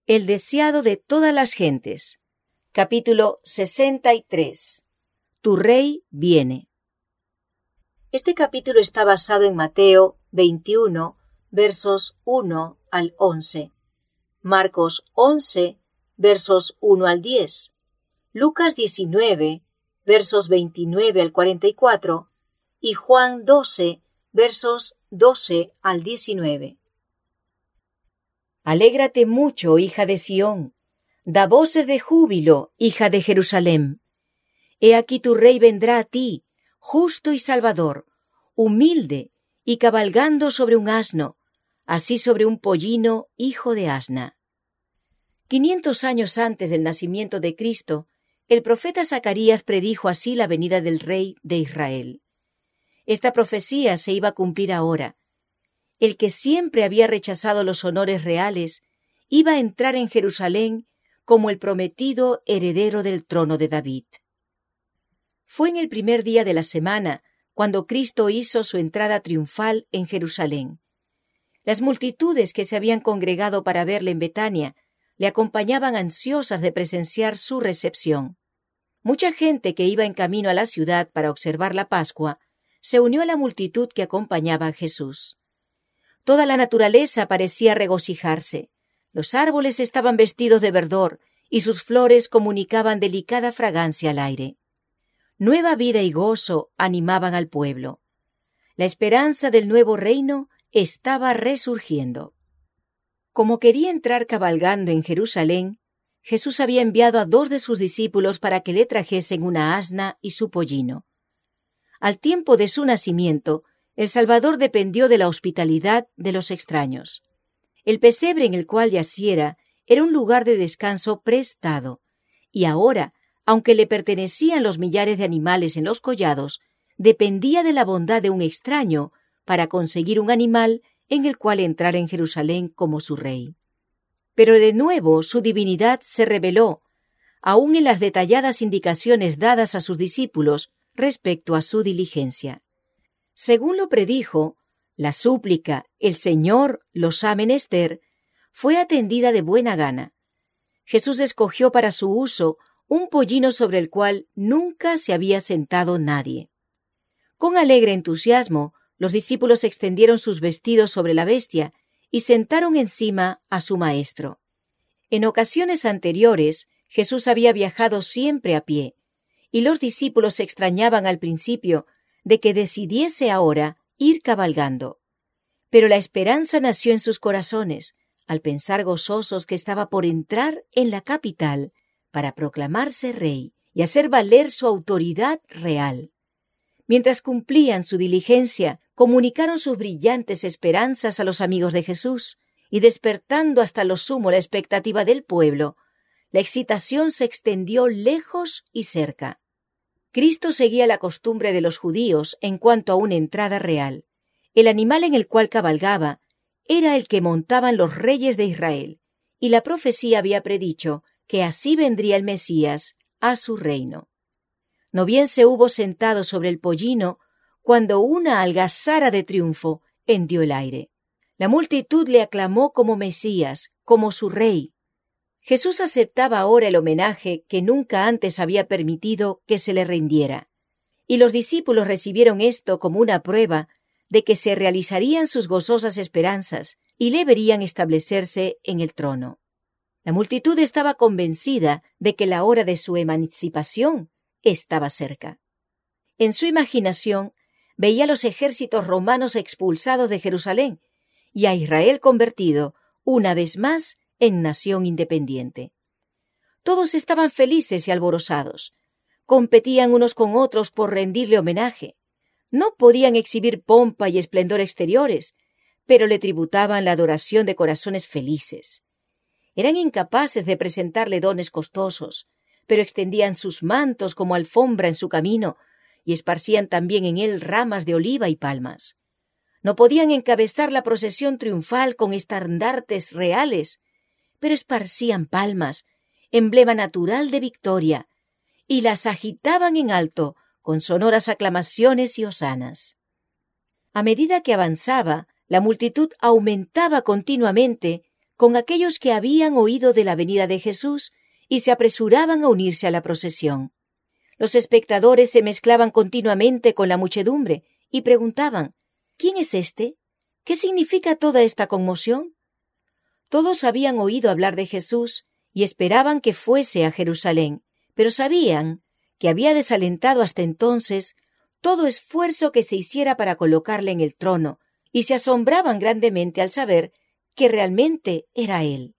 El deseado de todas las gentes. Capítulo 63. Tu rey viene. Este capítulo está basado en Mateo 21, versos 1 al 11, Marcos 11, versos 1 al 10, Lucas 19, versos 29 al 44, y Juan 12, versos 12 al 19. Alégrate mucho, hija de Sión, da voces de júbilo, hija de Jerusalén. He aquí tu rey vendrá a ti, justo y salvador, humilde y cabalgando sobre un asno, así sobre un pollino, hijo de asna. 500 años antes del nacimiento de Cristo, el profeta Zacarías predijo así la venida del rey de Israel. Esta profecía se iba a cumplir ahora. El que siempre había rechazado los honores reales iba a entrar en Jerusalén como el prometido heredero del trono de David. Fue en el primer día de la semana cuando Cristo hizo su entrada triunfal en Jerusalén. Las multitudes que se habían congregado para verle en Betania le acompañaban ansiosas de presenciar su recepción. Mucha gente que iba en camino a la ciudad para observar la Pascua se unió a la multitud que acompañaba a Jesús. Toda la naturaleza parecía regocijarse. Los árboles estaban vestidos de verdor y sus flores comunicaban delicada fragancia al aire. Nueva vida y gozo animaban al pueblo. La esperanza del nuevo reino estaba resurgiendo. Como quería entrar cabalgando en Jerusalén, Jesús había enviado a 2 de sus discípulos para que le trajesen una asna y su pollino. Al tiempo de su nacimiento, el Salvador dependió de la hospitalidad de los extraños. El pesebre en el cual yaciera era un lugar de descanso prestado, y ahora, aunque le pertenecían los millares de animales en los collados, dependía de la bondad de un extraño para conseguir un animal en el cual entrar en Jerusalén como su rey. Pero de nuevo su divinidad se reveló, aun en las detalladas indicaciones dadas a sus discípulos respecto a su diligencia. Según lo predijo, la súplica «El Señor los ha menester» fue atendida de buena gana. Jesús escogió para su uso un pollino sobre el cual nunca se había sentado nadie. Con alegre entusiasmo, los discípulos extendieron sus vestidos sobre la bestia y sentaron encima a su maestro. En ocasiones anteriores, Jesús había viajado siempre a pie, y los discípulos se extrañaban al principio de que decidiese ahora ir cabalgando. Pero la esperanza nació en sus corazones, al pensar gozosos que estaba por entrar en la capital para proclamarse rey y hacer valer su autoridad real. Mientras cumplían su diligencia, comunicaron sus brillantes esperanzas a los amigos de Jesús, y despertando hasta lo sumo la expectativa del pueblo, la excitación se extendió lejos y cerca. Cristo seguía la costumbre de los judíos en cuanto a una entrada real. El animal en el cual cabalgaba era el que montaban los reyes de Israel, y la profecía había predicho que así vendría el Mesías a su reino. No bien se hubo sentado sobre el pollino, cuando una algazara de triunfo hendió el aire. La multitud le aclamó como Mesías, como su rey. Jesús aceptaba ahora el homenaje que nunca antes había permitido que se le rindiera, y los discípulos recibieron esto como una prueba de que se realizarían sus gozosas esperanzas y le verían establecerse en el trono. La multitud estaba convencida de que la hora de su emancipación estaba cerca. En su imaginación veía los ejércitos romanos expulsados de Jerusalén y a Israel convertido, una vez más, en nación independiente. Todos estaban felices y alborozados. Competían unos con otros por rendirle homenaje. No podían exhibir pompa y esplendor exteriores, pero le tributaban la adoración de corazones felices. Eran incapaces de presentarle dones costosos, pero extendían sus mantos como alfombra en su camino y esparcían también en él ramas de oliva y palmas. No podían encabezar la procesión triunfal con estandartes reales, pero esparcían palmas, emblema natural de victoria, y las agitaban en alto con sonoras aclamaciones y hosanas. A medida que avanzaba, la multitud aumentaba continuamente, con aquellos que habían oído de la venida de Jesús y se apresuraban a unirse a la procesión. Los espectadores se mezclaban continuamente con la muchedumbre y preguntaban: ¿quién es este? ¿Qué significa toda esta conmoción? Todos habían oído hablar de Jesús y esperaban que fuese a Jerusalén, pero sabían que había desalentado hasta entonces todo esfuerzo que se hiciera para colocarle en el trono, y se asombraban grandemente al saber que realmente era él.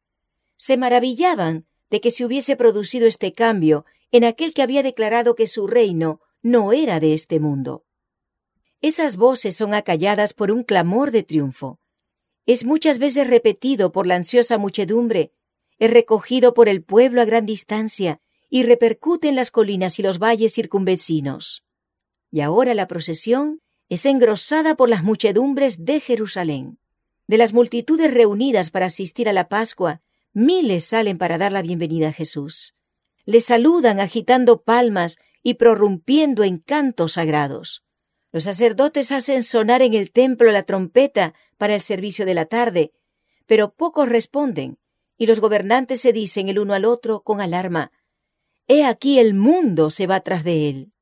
Se maravillaban de que se hubiese producido este cambio en aquel que había declarado que su reino no era de este mundo. Esas voces son acalladas por un clamor de triunfo. Es muchas veces repetido por la ansiosa muchedumbre, es recogido por el pueblo a gran distancia y repercute en las colinas y los valles circunvecinos. Y ahora la procesión es engrosada por las muchedumbres de Jerusalén. De las multitudes reunidas para asistir a la Pascua, miles salen para dar la bienvenida a Jesús. Le saludan agitando palmas y prorrumpiendo en cantos sagrados. Los sacerdotes hacen sonar en el templo la trompeta para el servicio de la tarde, pero pocos responden, y los gobernantes se dicen el uno al otro con alarma: «He aquí el mundo se va tras de él».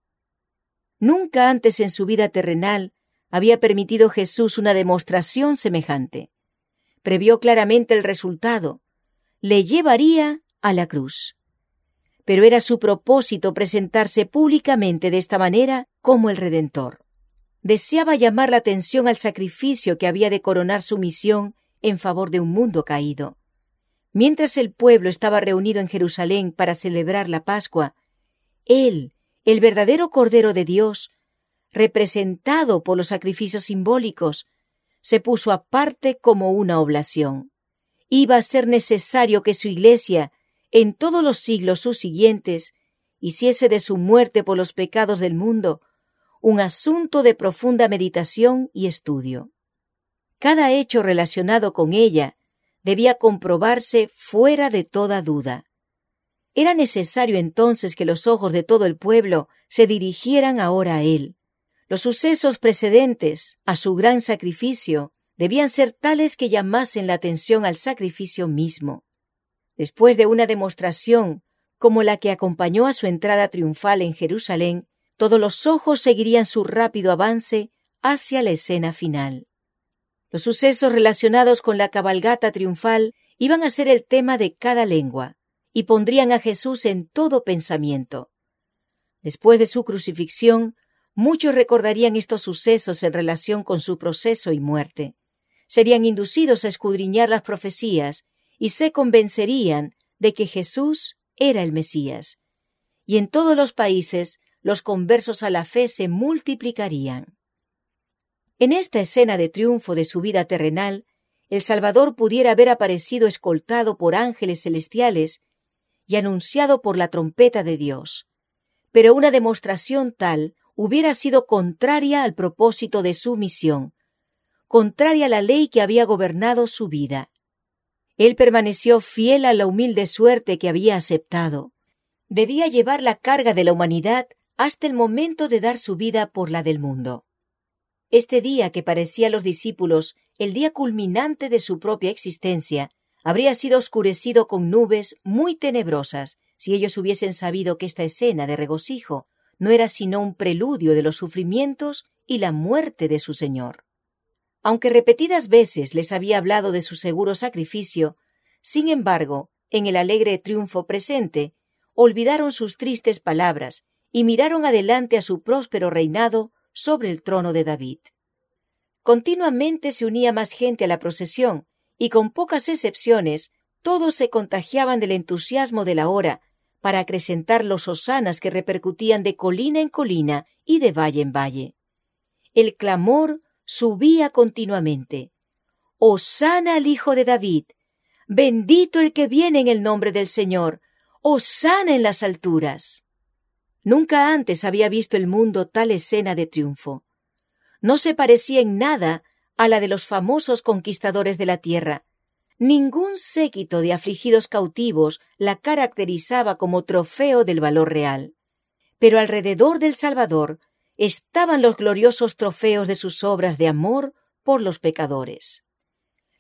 Nunca antes en su vida terrenal había permitido Jesús una demostración semejante. Previó claramente el resultado: le llevaría a la cruz. Pero era su propósito presentarse públicamente de esta manera como el Redentor. Deseaba llamar la atención al sacrificio que había de coronar su misión en favor de un mundo caído. Mientras el pueblo estaba reunido en Jerusalén para celebrar la Pascua, él, el verdadero Cordero de Dios, representado por los sacrificios simbólicos, se puso aparte como una oblación. Iba a ser necesario que su Iglesia, en todos los siglos subsiguientes, hiciese de su muerte por los pecados del mundo un asunto de profunda meditación y estudio. Cada hecho relacionado con ella debía comprobarse fuera de toda duda. Era necesario entonces que los ojos de todo el pueblo se dirigieran ahora a él. Los sucesos precedentes a su gran sacrificio debían ser tales que llamasen la atención al sacrificio mismo. Después de una demostración como la que acompañó a su entrada triunfal en Jerusalén, todos los ojos seguirían su rápido avance hacia la escena final. Los sucesos relacionados con la cabalgata triunfal iban a ser el tema de cada lengua y pondrían a Jesús en todo pensamiento. Después de su crucifixión, muchos recordarían estos sucesos en relación con su proceso y muerte. Serían inducidos a escudriñar las profecías y se convencerían de que Jesús era el Mesías. Y en todos los países los conversos a la fe se multiplicarían. En esta escena de triunfo de su vida terrenal, el Salvador pudiera haber aparecido escoltado por ángeles celestiales y anunciado por la trompeta de Dios. Pero una demostración tal hubiera sido contraria al propósito de su misión, contraria a la ley que había gobernado su vida. Él permaneció fiel a la humilde suerte que había aceptado. Debía llevar la carga de la humanidad hasta el momento de dar su vida por la del mundo. Este día, que parecía a los discípulos el día culminante de su propia existencia, habría sido oscurecido con nubes muy tenebrosas si ellos hubiesen sabido que esta escena de regocijo no era sino un preludio de los sufrimientos y la muerte de su Señor. Aunque repetidas veces les había hablado de su seguro sacrificio, sin embargo, en el alegre triunfo presente, olvidaron sus tristes palabras y miraron adelante a su próspero reinado sobre el trono de David. Continuamente se unía más gente a la procesión, y con pocas excepciones, todos se contagiaban del entusiasmo de la hora para acrecentar los hosanas que repercutían de colina en colina y de valle en valle. El clamor subía continuamente: «Hosana al Hijo de David! Bendito el que viene en el nombre del Señor! ¡Hosana en las alturas!». Nunca antes había visto el mundo tal escena de triunfo. No se parecía en nada a la de los famosos conquistadores de la tierra. Ningún séquito de afligidos cautivos la caracterizaba como trofeo del valor real. Pero alrededor del Salvador estaban los gloriosos trofeos de sus obras de amor por los pecadores.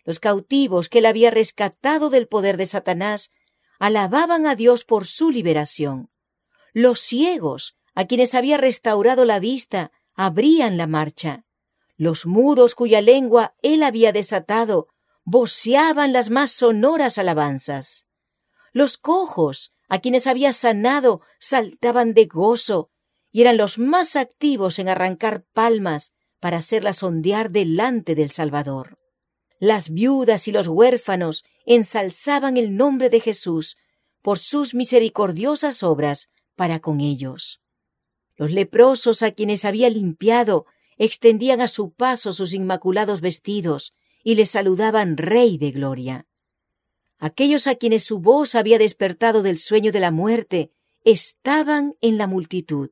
Los cautivos que él había rescatado del poder de Satanás alababan a Dios por su liberación. Los ciegos, a quienes había restaurado la vista, abrían la marcha. Los mudos cuya lengua él había desatado, voceaban las más sonoras alabanzas. Los cojos, a quienes había sanado, saltaban de gozo y eran los más activos en arrancar palmas para hacerlas ondear delante del Salvador. Las viudas y los huérfanos ensalzaban el nombre de Jesús por sus misericordiosas obras para con ellos. Los leprosos a quienes había limpiado extendían a su paso sus inmaculados vestidos y le saludaban Rey de Gloria. Aquellos a quienes su voz había despertado del sueño de la muerte estaban en la multitud.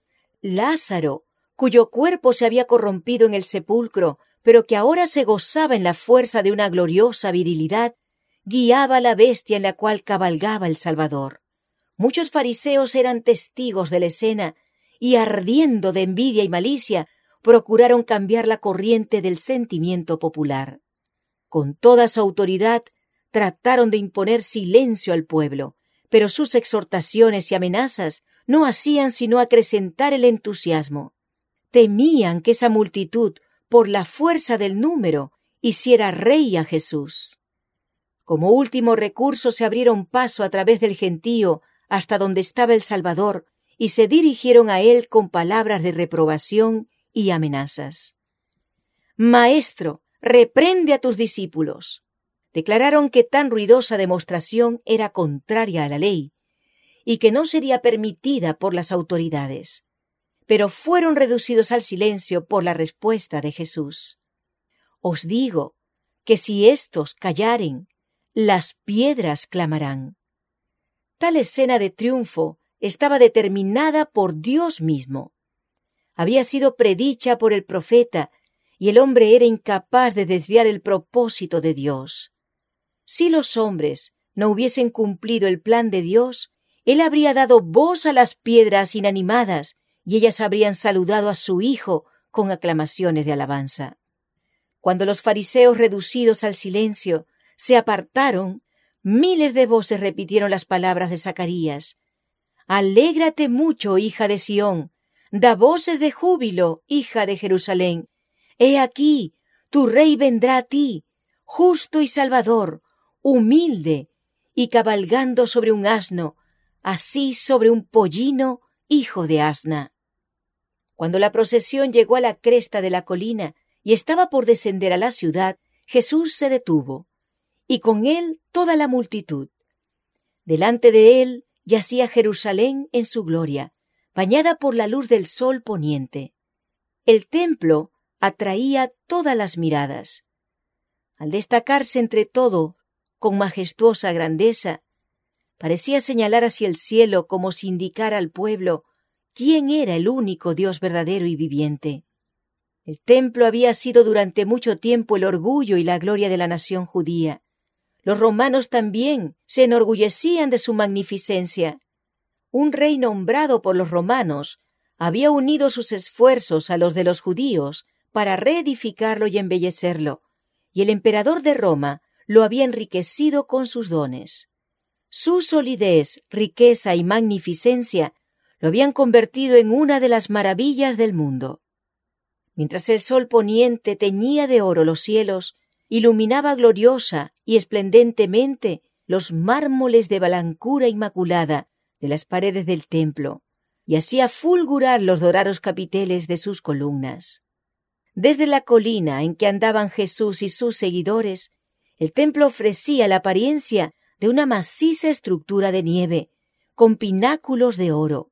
Lázaro, cuyo cuerpo se había corrompido en el sepulcro, pero que ahora se gozaba en la fuerza de una gloriosa virilidad, guiaba a la bestia en la cual cabalgaba el Salvador. Muchos fariseos eran testigos de la escena y, ardiendo de envidia y malicia, procuraron cambiar la corriente del sentimiento popular. Con toda su autoridad, trataron de imponer silencio al pueblo, pero sus exhortaciones y amenazas no hacían sino acrecentar el entusiasmo. Temían que esa multitud, por la fuerza del número, hiciera rey a Jesús. Como último recurso se abrieron paso a través del gentío hasta donde estaba el Salvador y se dirigieron a él con palabras de reprobación y amenazas. «Maestro, reprende a tus discípulos». Declararon que tan ruidosa demostración era contraria a la ley y que no sería permitida por las autoridades, pero fueron reducidos al silencio por la respuesta de Jesús. «Os digo que si éstos callaren, las piedras clamarán». Tal escena de triunfo estaba determinada por Dios mismo. Había sido predicha por el profeta y el hombre era incapaz de desviar el propósito de Dios. Si los hombres no hubiesen cumplido el plan de Dios, Él habría dado voz a las piedras inanimadas y ellas habrían saludado a su Hijo con aclamaciones de alabanza. Cuando los fariseos, reducidos al silencio, se apartaron, miles de voces repitieron las palabras de Zacarías. «Alégrate mucho, hija de Sión, da voces de júbilo, hija de Jerusalén. He aquí, tu rey vendrá a ti, justo y salvador, humilde y cabalgando sobre un asno, así sobre un pollino, hijo de asna». Cuando la procesión llegó a la cresta de la colina y estaba por descender a la ciudad, Jesús se detuvo, y con él toda la multitud. Delante de él yacía Jerusalén en su gloria, bañada por la luz del sol poniente. El templo atraía todas las miradas. Al destacarse entre todo con majestuosa grandeza, parecía señalar hacia el cielo como si indicara al pueblo quién era el único Dios verdadero y viviente. El templo había sido durante mucho tiempo el orgullo y la gloria de la nación judía. Los romanos también se enorgullecían de su magnificencia. Un rey nombrado por los romanos había unido sus esfuerzos a los de los judíos para reedificarlo y embellecerlo, y el emperador de Roma lo había enriquecido con sus dones. Su solidez, riqueza y magnificencia lo habían convertido en una de las maravillas del mundo. Mientras el sol poniente teñía de oro los cielos, iluminaba gloriosa y esplendentemente los mármoles de blancura inmaculada de las paredes del templo, y hacía fulgurar los dorados capiteles de sus columnas. Desde la colina en que andaban Jesús y sus seguidores, el templo ofrecía la apariencia de una maciza estructura de nieve, con pináculos de oro.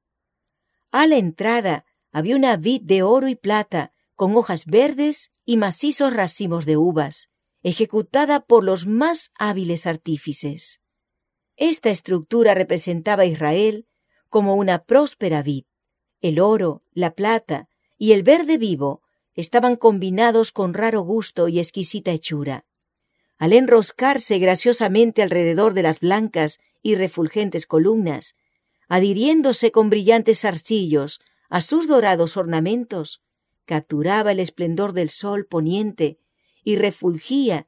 A la entrada había una vid de oro y plata, con hojas verdes y macizos racimos de uvas, ejecutada por los más hábiles artífices. Esta estructura representaba a Israel como una próspera vid. El oro, la plata y el verde vivo estaban combinados con raro gusto y exquisita hechura. Al enroscarse graciosamente alrededor de las blancas y refulgentes columnas, adhiriéndose con brillantes zarcillos a sus dorados ornamentos, capturaba el esplendor del sol poniente y refulgía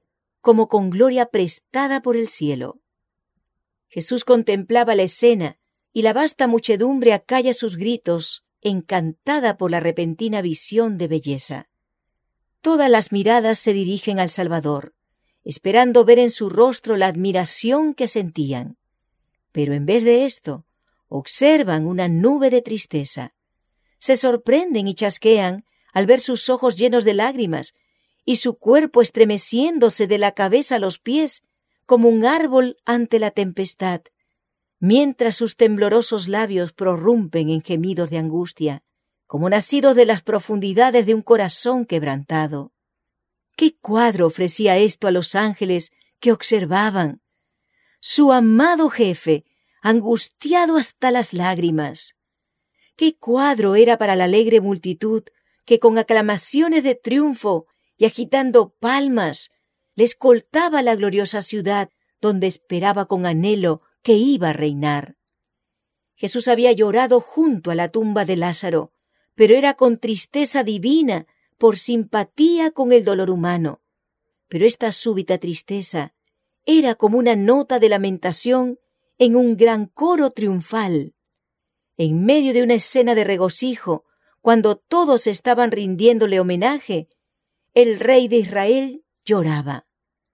como con gloria prestada por el cielo. Jesús contemplaba la escena y la vasta muchedumbre acalla sus gritos, encantada por la repentina visión de belleza. Todas las miradas se dirigen al Salvador, esperando ver en su rostro la admiración que sentían. Pero en vez de esto, observan una nube de tristeza. Se sorprenden y chasquean al ver sus ojos llenos de lágrimas y su cuerpo estremeciéndose de la cabeza a los pies como un árbol ante la tempestad, mientras sus temblorosos labios prorrumpen en gemidos de angustia, como nacidos de las profundidades de un corazón quebrantado. ¿Qué cuadro ofrecía esto a los ángeles que observaban? Su amado jefe, angustiado hasta las lágrimas. ¿Qué cuadro era para la alegre multitud que con aclamaciones de triunfo y agitando palmas le escoltaba a la gloriosa ciudad donde esperaba con anhelo que iba a reinar? Jesús había llorado junto a la tumba de Lázaro, pero era con tristeza divina por simpatía con el dolor humano. Pero esta súbita tristeza era como una nota de lamentación en un gran coro triunfal. En medio de una escena de regocijo, cuando todos estaban rindiéndole homenaje, el Rey de Israel lloraba.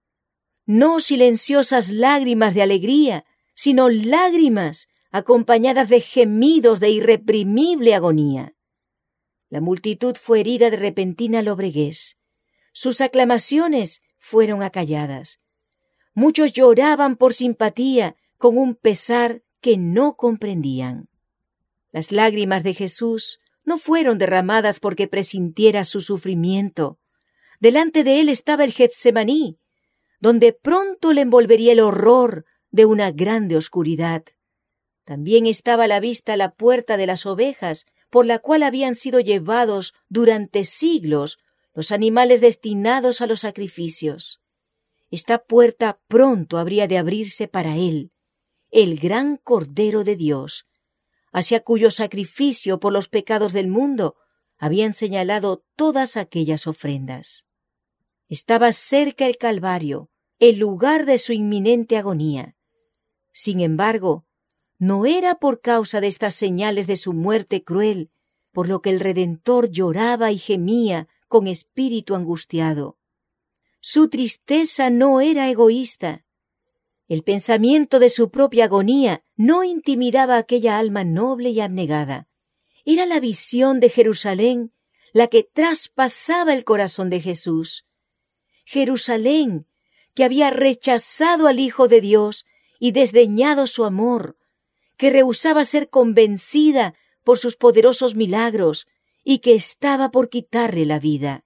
No silenciosas lágrimas de alegría, sino lágrimas acompañadas de gemidos de irreprimible agonía. La multitud fue herida de repentina lobreguez. Sus aclamaciones fueron acalladas. Muchos lloraban por simpatía con un pesar que no comprendían. Las lágrimas de Jesús no fueron derramadas porque presintiera su sufrimiento. Delante de él estaba el Getsemaní, donde pronto le envolvería el horror de una grande oscuridad. También estaba a la vista la puerta de las ovejas, por la cual habían sido llevados durante siglos los animales destinados a los sacrificios. Esta puerta pronto habría de abrirse para él, el gran Cordero de Dios, hacia cuyo sacrificio por los pecados del mundo habían señalado todas aquellas ofrendas. Estaba cerca el Calvario, el lugar de su inminente agonía. Sin embargo, no era por causa de estas señales de su muerte cruel, por lo que el Redentor lloraba y gemía con espíritu angustiado. Su tristeza no era egoísta. El pensamiento de su propia agonía no intimidaba a aquella alma noble y abnegada. Era la visión de Jerusalén la que traspasaba el corazón de Jesús. Jerusalén, que había rechazado al Hijo de Dios y desdeñado su amor, que rehusaba ser convencida por sus poderosos milagros y que estaba por quitarle la vida.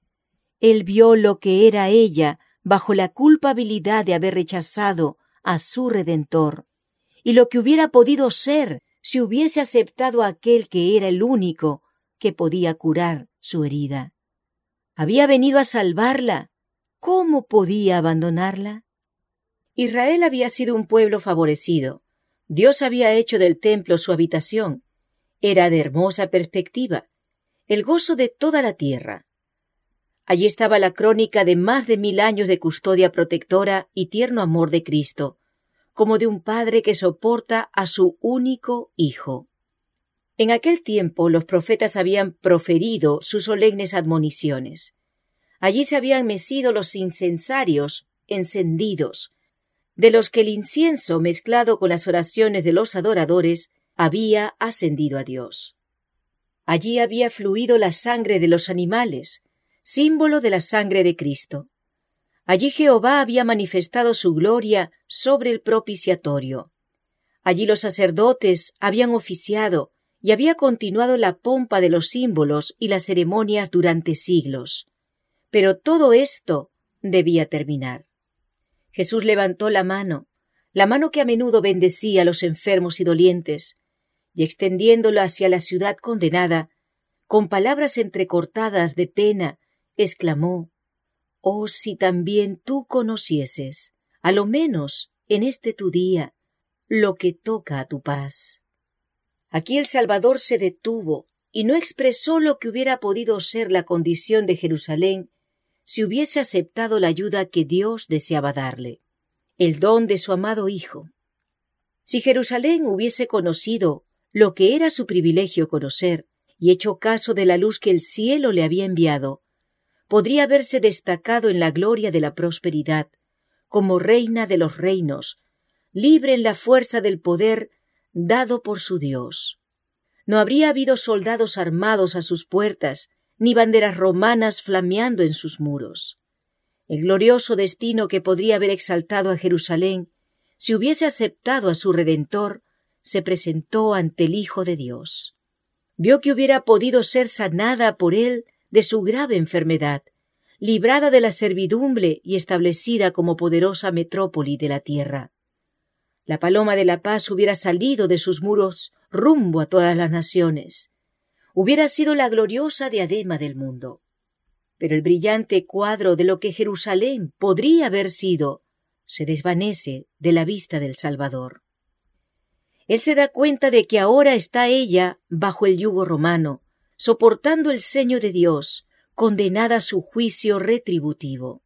Él vio lo que era ella bajo la culpabilidad de haber rechazado a su Redentor, y lo que hubiera podido ser si hubiese aceptado a aquel que era el único que podía curar su herida. Había venido a salvarla. ¿Cómo podía abandonarla? Israel había sido un pueblo favorecido. Dios había hecho del templo su habitación. Era de hermosa perspectiva, el gozo de toda la tierra. Allí estaba la crónica de más de 1000 años de custodia protectora y tierno amor de Cristo, como de un padre que soporta a su único hijo. En aquel tiempo los profetas habían proferido sus solemnes admoniciones. Allí se habían mecido los incensarios encendidos, de los que el incienso, mezclado con las oraciones de los adoradores, había ascendido a Dios. Allí había fluido la sangre de los animales, símbolo de la sangre de Cristo. Allí Jehová había manifestado su gloria sobre el propiciatorio. Allí los sacerdotes habían oficiado y había continuado la pompa de los símbolos y las ceremonias durante siglos. Pero todo esto debía terminar. Jesús levantó la mano que a menudo bendecía a los enfermos y dolientes, y extendiéndola hacia la ciudad condenada, con palabras entrecortadas de pena, exclamó: «Oh, si también tú conocieses, a lo menos en este tu día, lo que toca a tu paz». Aquí el Salvador se detuvo y no expresó lo que hubiera podido ser la condición de Jerusalén si hubiese aceptado la ayuda que Dios deseaba darle, el don de su amado Hijo. Si Jerusalén hubiese conocido lo que era su privilegio conocer y hecho caso de la luz que el cielo le había enviado, podría haberse destacado en la gloria de la prosperidad, como reina de los reinos, libre en la fuerza del poder dado por su Dios. No habría habido soldados armados a sus puertas, ni banderas romanas flameando en sus muros. El glorioso destino que podría haber exaltado a Jerusalén, si hubiese aceptado a su Redentor, se presentó ante el Hijo de Dios. Vio que hubiera podido ser sanada por él de su grave enfermedad, librada de la servidumbre y establecida como poderosa metrópoli de la tierra. La paloma de la paz hubiera salido de sus muros rumbo a todas las naciones. Hubiera sido la gloriosa diadema del mundo. Pero el brillante cuadro de lo que Jerusalén podría haber sido se desvanece de la vista del Salvador. Él se da cuenta de que ahora está ella bajo el yugo romano, soportando el ceño de Dios, condenada a su juicio retributivo.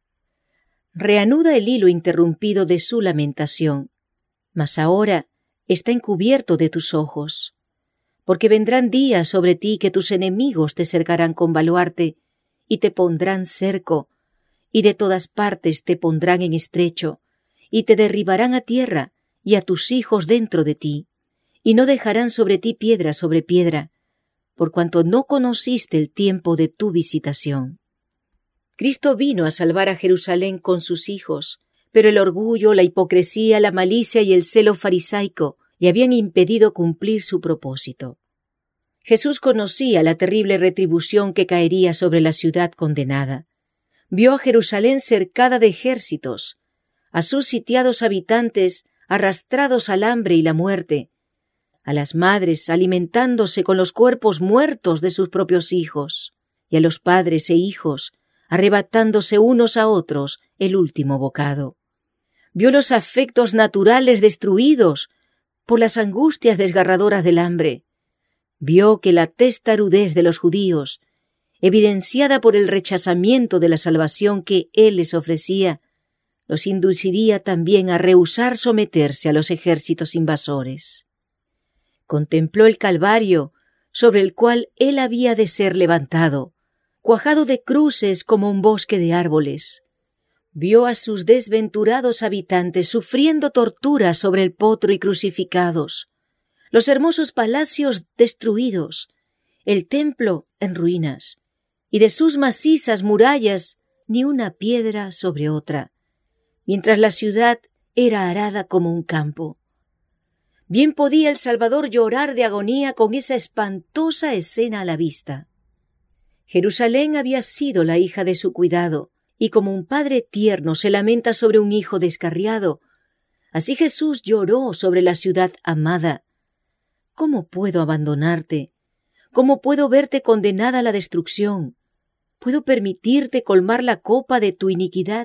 Reanuda el hilo interrumpido de su lamentación, mas ahora está encubierto de tus ojos, porque vendrán días sobre ti que tus enemigos te cercarán con baluarte y te pondrán cerco, y de todas partes te pondrán en estrecho, y te derribarán a tierra y a tus hijos dentro de ti, y no dejarán sobre ti piedra sobre piedra, por cuanto no conociste el tiempo de tu visitación. Cristo vino a salvar a Jerusalén con sus hijos, pero el orgullo, la hipocresía, la malicia y el celo farisaico le habían impedido cumplir su propósito. Jesús conocía la terrible retribución que caería sobre la ciudad condenada. Vio a Jerusalén cercada de ejércitos, a sus sitiados habitantes arrastrados al hambre y la muerte, a las madres alimentándose con los cuerpos muertos de sus propios hijos, y a los padres e hijos arrebatándose unos a otros el último bocado. Vio los afectos naturales destruidos por las angustias desgarradoras del hambre. Vio que la testarudez de los judíos, evidenciada por el rechazamiento de la salvación que él les ofrecía, los induciría también a rehusar someterse a los ejércitos invasores. Contempló el Calvario sobre el cual él había de ser levantado, cuajado de cruces como un bosque de árboles. Vio a sus desventurados habitantes sufriendo torturas sobre el potro y crucificados, los hermosos palacios destruidos, el templo en ruinas, y de sus macizas murallas ni una piedra sobre otra, mientras la ciudad era arada como un campo. Bien podía el Salvador llorar de agonía con esa espantosa escena a la vista. Jerusalén había sido la hija de su cuidado, y como un padre tierno se lamenta sobre un hijo descarriado, así Jesús lloró sobre la ciudad amada. ¿Cómo puedo abandonarte? ¿Cómo puedo verte condenada a la destrucción? ¿Puedo permitirte colmar la copa de tu iniquidad?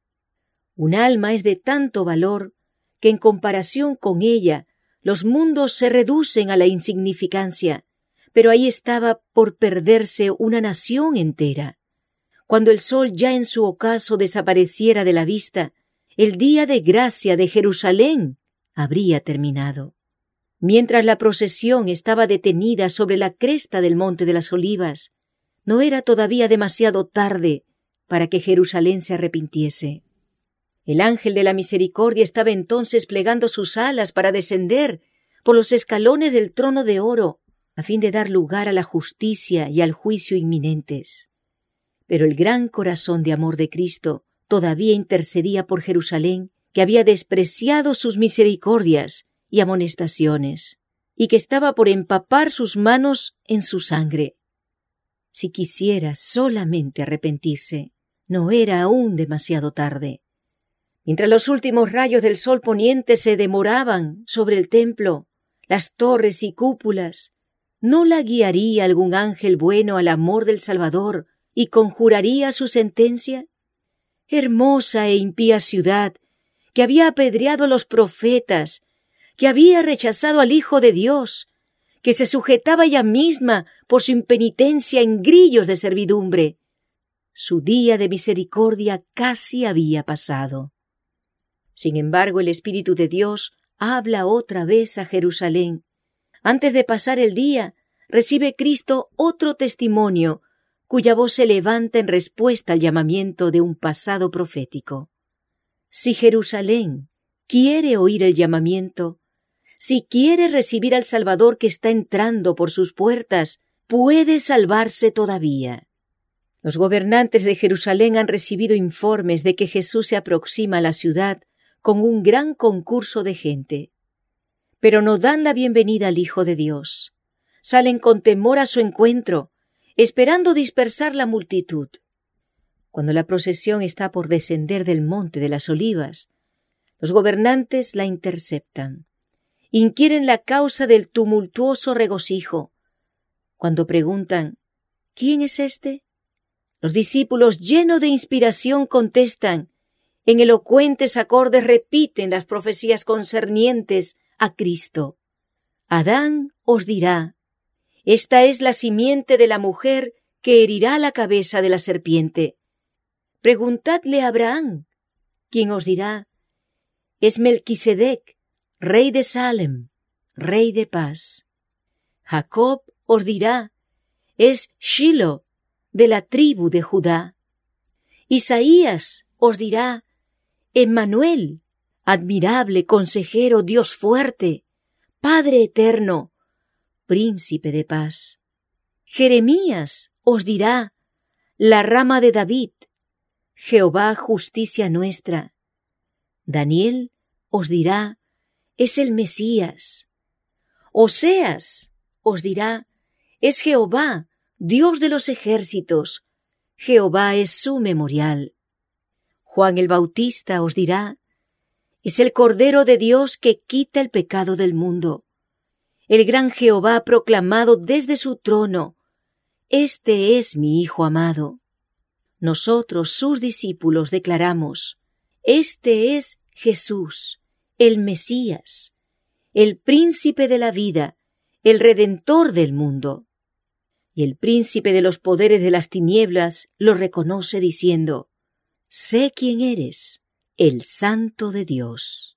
Un alma es de tanto valor que en comparación con ella los mundos se reducen a la insignificancia, pero ahí estaba por perderse una nación entera. Cuando el sol ya en su ocaso desapareciera de la vista, el día de gracia de Jerusalén habría terminado. Mientras la procesión estaba detenida sobre la cresta del Monte de las Olivas, no era todavía demasiado tarde para que Jerusalén se arrepintiese. El ángel de la misericordia estaba entonces plegando sus alas para descender por los escalones del trono de oro, a fin de dar lugar a la justicia y al juicio inminentes. Pero el gran corazón de amor de Cristo todavía intercedía por Jerusalén, que había despreciado sus misericordias y amonestaciones, y que estaba por empapar sus manos en su sangre. Si quisiera solamente arrepentirse, no era aún demasiado tarde. Mientras los últimos rayos del sol poniente se demoraban sobre el templo, las torres y cúpulas, ¿no la guiaría algún ángel bueno al amor del Salvador y conjuraría su sentencia? Hermosa e impía ciudad, que había apedreado a los profetas, que había rechazado al Hijo de Dios, que se sujetaba ella misma por su impenitencia en grillos de servidumbre. Su día de misericordia casi había pasado. Sin embargo, el Espíritu de Dios habla otra vez a Jerusalén. Antes de pasar el día, recibe Cristo otro testimonio, cuya voz se levanta en respuesta al llamamiento de un pasado profético. Si Jerusalén quiere oír el llamamiento, si quiere recibir al Salvador que está entrando por sus puertas, puede salvarse todavía. Los gobernantes de Jerusalén han recibido informes de que Jesús se aproxima a la ciudad con un gran concurso de gente. Pero no dan la bienvenida al Hijo de Dios. Salen con temor a su encuentro, esperando dispersar la multitud. Cuando la procesión está por descender del Monte de las Olivas, los gobernantes la interceptan. Inquieren la causa del tumultuoso regocijo. Cuando preguntan, ¿quién es este?, los discípulos, llenos de inspiración, contestan. En elocuentes acordes repiten las profecías concernientes a Cristo. Adán os dirá, esta es la simiente de la mujer que herirá la cabeza de la serpiente. Preguntadle a Abraham, quien os dirá, es Melquisedec, rey de Salem, rey de paz. Jacob os dirá, es Shilo, de la tribu de Judá. Isaías os dirá, Emmanuel, admirable consejero, Dios fuerte, Padre eterno, príncipe de paz. Jeremías os dirá, la rama de David, Jehová justicia nuestra. Daniel os dirá, es el Mesías. Oseas os dirá, es Jehová, Dios de los ejércitos, Jehová es su memorial. Juan el Bautista os dirá, es el Cordero de Dios que quita el pecado del mundo. El gran Jehová ha proclamado desde su trono, este es mi Hijo amado. Nosotros, sus discípulos, declaramos, este es Jesús, el Mesías, el príncipe de la vida, el Redentor del mundo. Y el príncipe de los poderes de las tinieblas lo reconoce diciendo, sé quién eres, el Santo de Dios.